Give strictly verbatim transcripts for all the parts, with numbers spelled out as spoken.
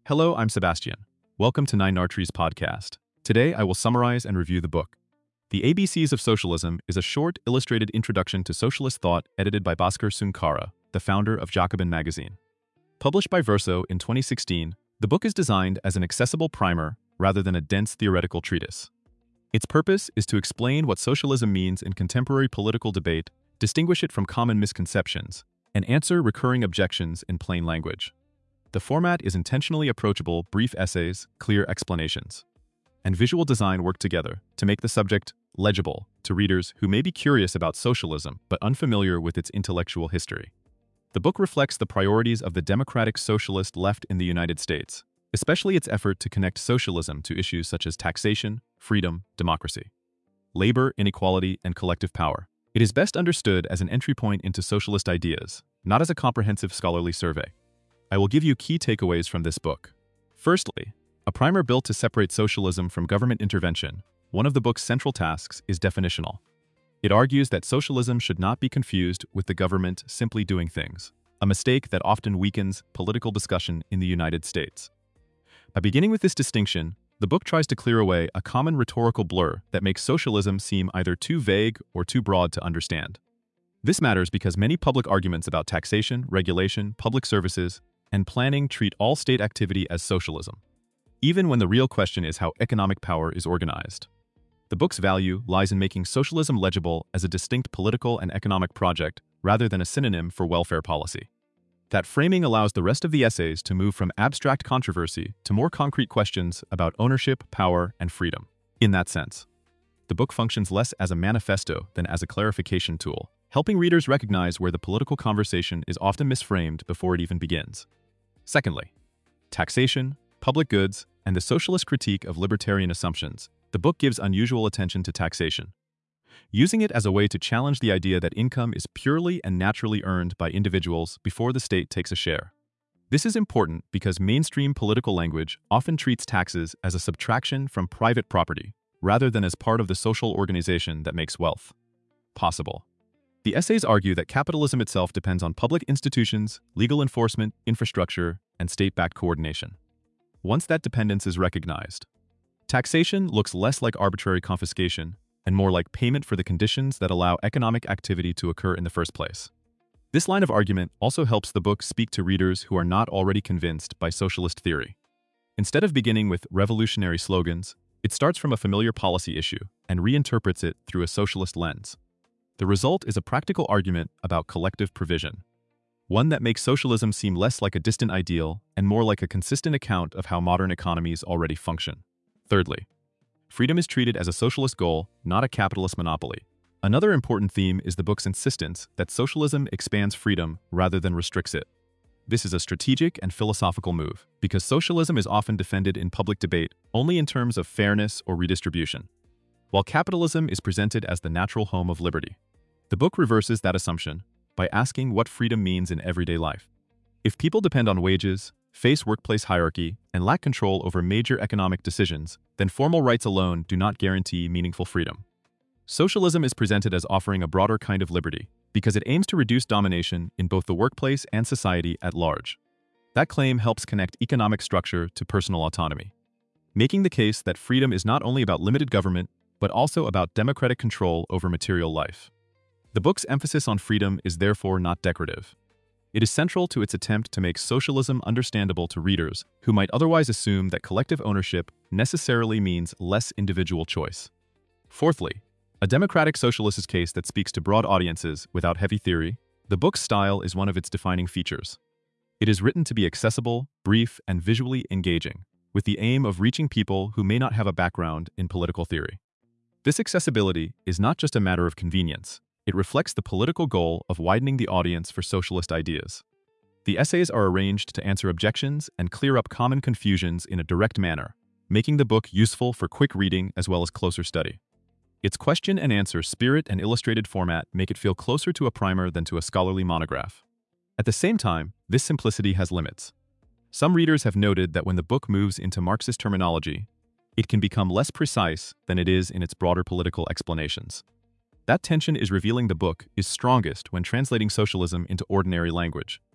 Hello, I'm Sebastian. Welcome to Nine Nartre's podcast. Today, I will summarize and review the book. The A B Cs of Socialism is a short, illustrated introduction to socialist thought edited by Bhaskar Sunkara, the founder of Jacobin magazine. Published by Verso in twenty sixteen, the book is designed as an accessible primer rather than a dense theoretical treatise. Its purpose is to explain what socialism means in contemporary political debate, distinguish it from common misconceptions, and answer recurring objections in plain language. The format is intentionally approachable, brief essays, clear explanations, and visual design work together to make the subject legible to readers who may be curious about socialism but unfamiliar with its intellectual history. The book reflects the priorities of the democratic socialist left in the United States, especially its effort to connect socialism to issues such as taxation, freedom, democracy, labor, inequality, and collective power. It is best understood as an entry point into socialist ideas, not as a comprehensive scholarly survey. I will give you key takeaways from this book. Firstly, a primer built to separate socialism from government intervention. One of the book's central tasks is definitional. It argues that socialism should not be confused with the government simply doing things, a mistake that often weakens political discussion in the United States. By beginning with this distinction, the book tries to clear away a common rhetorical blur that makes socialism seem either too vague or too broad to understand. This matters because many public arguments about taxation, regulation, public services, and planning treat all state activity as socialism, even when the real question is how economic power is organized. The book's value lies in making socialism legible as a distinct political and economic project rather than a synonym for welfare policy. That framing allows the rest of the essays to move from abstract controversy to more concrete questions about ownership, power, and freedom. In that sense, the book functions less as a manifesto than as a clarification tool, helping readers recognize where the political conversation is often misframed before it even begins. Secondly, taxation, public goods, and the socialist critique of libertarian assumptions. The book gives unusual attention to taxation, using it as a way to challenge the idea that income is purely and naturally earned by individuals before the state takes a share. This is important because mainstream political language often treats taxes as a subtraction from private property, rather than as part of the social organization that makes wealth possible. The essays argue that capitalism itself depends on public institutions, legal enforcement, infrastructure, and state-backed coordination. Once that dependence is recognized, taxation looks less like arbitrary confiscation and more like payment for the conditions that allow economic activity to occur in the first place. This line of argument also helps the book speak to readers who are not already convinced by socialist theory. Instead of beginning with revolutionary slogans, it starts from a familiar policy issue and reinterprets it through a socialist lens. The result is a practical argument about collective provision, one that makes socialism seem less like a distant ideal and more like a consistent account of how modern economies already function. Thirdly, freedom is treated as a socialist goal, not a capitalist monopoly. Another important theme is the book's insistence that socialism expands freedom rather than restricts it. This is a strategic and philosophical move, because socialism is often defended in public debate only in terms of fairness or redistribution, while capitalism is presented as the natural home of liberty. The book reverses that assumption by asking what freedom means in everyday life. If people depend on wages, face workplace hierarchy, and lack control over major economic decisions, then formal rights alone do not guarantee meaningful freedom. Socialism is presented as offering a broader kind of liberty because it aims to reduce domination in both the workplace and society at large. That claim helps connect economic structure to personal autonomy, making the case that freedom is not only about limited government, but also about democratic control over material life. The book's emphasis on freedom is therefore not decorative. It is central to its attempt to make socialism understandable to readers who might otherwise assume that collective ownership necessarily means less individual choice. Fourthly, a democratic socialist's case that speaks to broad audiences without heavy theory. The book's style is one of its defining features. It is written to be accessible, brief, and visually engaging, with the aim of reaching people who may not have a background in political theory. This accessibility is not just a matter of convenience. It reflects the political goal of widening the audience for socialist ideas. The essays are arranged to answer objections and clear up common confusions in a direct manner, making the book useful for quick reading as well as closer study. Its question and answer spirit and illustrated format make it feel closer to a primer than to a scholarly monograph. At the same time, this simplicity has limits. Some readers have noted that when the book moves into Marxist terminology, it can become less precise than it is in its broader political explanations. That tension is revealing the book is strongest when translating socialism into ordinary language.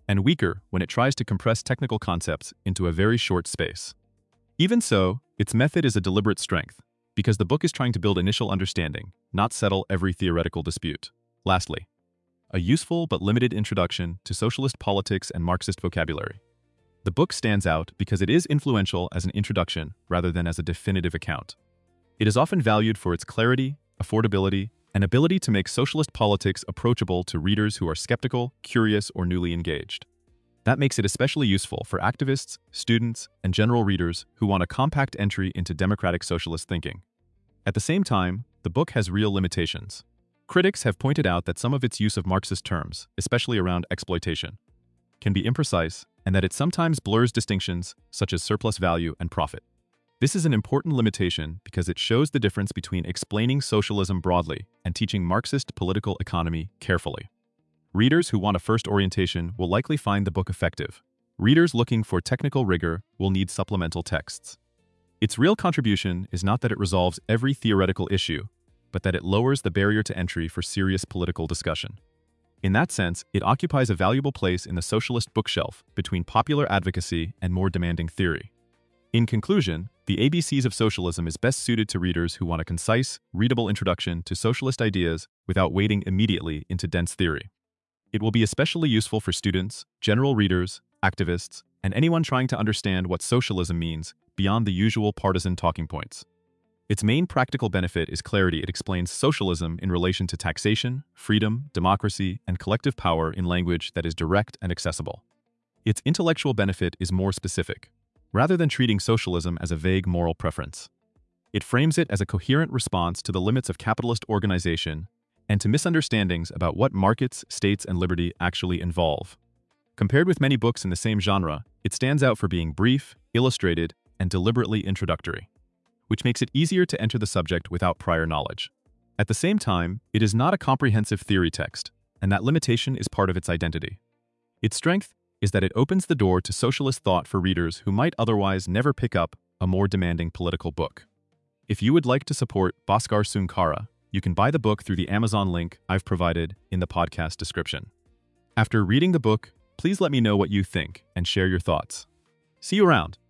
and weaker when it tries to compress technical concepts into a very short space. Even so, its method is a deliberate strength, because the book is trying to build initial understanding, not settle every theoretical dispute. Lastly, a useful but limited introduction to socialist politics and Marxist vocabulary. The book stands out because it is influential as an introduction rather than as a definitive account. It is often valued for its clarity, affordability, and ability to make socialist politics approachable to readers who are skeptical, curious, or newly engaged. That makes it especially useful for activists, students, and general readers who want a compact entry into democratic socialist thinking. At the same time, the book has real limitations. Critics have pointed out that some of its use of Marxist terms, especially around exploitation, can be imprecise, and that it sometimes blurs distinctions such as surplus value and profit. This is an important limitation because it shows the difference between explaining socialism broadly and teaching Marxist political economy carefully. Readers who want a first orientation will likely find the book effective. Readers looking for technical rigor will need supplemental texts. Its real contribution is not that it resolves every theoretical issue, but that it lowers the barrier to entry for serious political discussion. In that sense, it occupies a valuable place in the socialist bookshelf between popular advocacy and more demanding theory. In conclusion, The A B Cs of Socialism is best suited to readers who want a concise, readable introduction to socialist ideas without wading immediately into dense theory. It will be especially useful for students, general readers, activists, and anyone trying to understand what socialism means beyond the usual partisan talking points. Its main practical benefit is clarity. It explains socialism in relation to taxation, freedom, democracy, and collective power in language that is direct and accessible. Its intellectual benefit is more specific, rather than treating socialism as a vague moral preference. It frames it as a coherent response to the limits of capitalist organization and to misunderstandings about what markets, states, and liberty actually involve. Compared with many books in the same genre, it stands out for being brief, illustrated, and deliberately introductory, which makes it easier to enter the subject without prior knowledge. At the same time, it is not a comprehensive theory text, and that limitation is part of its identity. Its strength is that it opens the door to socialist thought for readers who might otherwise never pick up a more demanding political book. If you would like to support Bhaskar Sunkara, you can buy the book through the Amazon link I've provided in the podcast description. After reading the book, please let me know what you think and share your thoughts. See you around.